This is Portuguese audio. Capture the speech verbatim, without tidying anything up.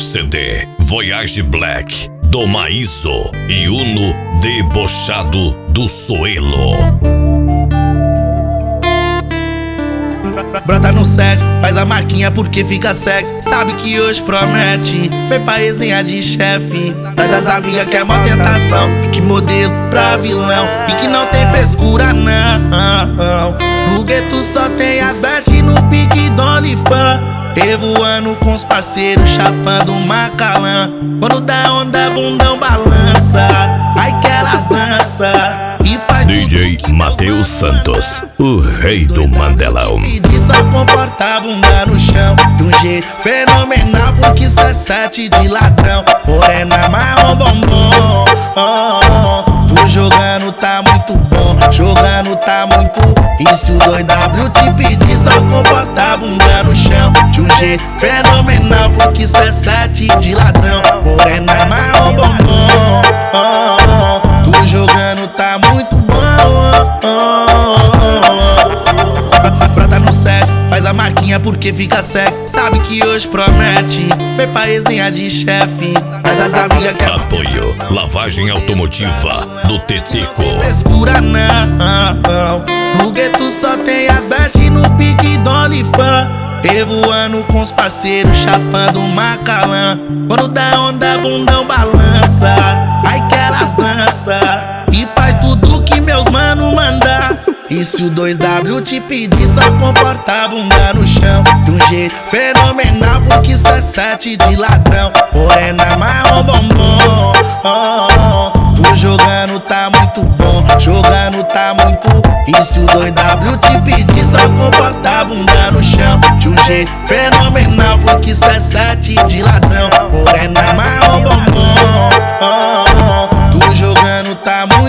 C D Voyage Black do Maíso e Uno Debochado do Soelo. Brota no set, faz a marquinha porque fica sexy. Sabe que hoje promete, vem pra resenha de chefe. Traz as amigas que é mó tentação, pique modelo pra vilão, e que não tem frescura não. No gueto só tem as best no pique do OnlyFans. Revoando com os parceiros, chapando macalã. Quando dá onda, bundão balança, aí que elas dançam e faz D J Matheus Santos, o rei do Mandelão. E só comporta a bunda no chão de um jeito fenomenal, porque isso é sete de ladrão. Morena, marrom, bombom. Oh, oh. Tu jogando tá muito bom, jogando tá muito. E se o dois W te pedir, só comporta a bunda no chão de um jeito fenomenal, porque isso é sete de ladrão. Morena, marrom, bombom. Oh, oh. Tu jogando tá muito bom. Oh, oh. Brota no set, faz a marquinha porque fica sexy. Sabe que hoje promete, vem pra resenha de chefe. Mas as amigas que Apoio Lavagem Automotiva do Teteco. Frescura não. No gueto só tem as best no pique do OnlyFans. Revoando com os parceiros, chapando macalã. Quando dá onda, bundão balança, aí que elas dançam e faz tudo que meus mano mandar. E se o dois W te pedir, só comporta a bunda no chão de um jeito fenomenal, porque isso é sete de ladrão. Morena, marrom, bombom. Oh, oh. Tu jogando tá muito bom, jogando tá muito. E se o dois W te pedir, só comporta a bunda no chão de um jeito fenomenal, porque isso é sete de ladrão. Morena, marrom, bombom. Oh, oh. Tu jogando tá muito.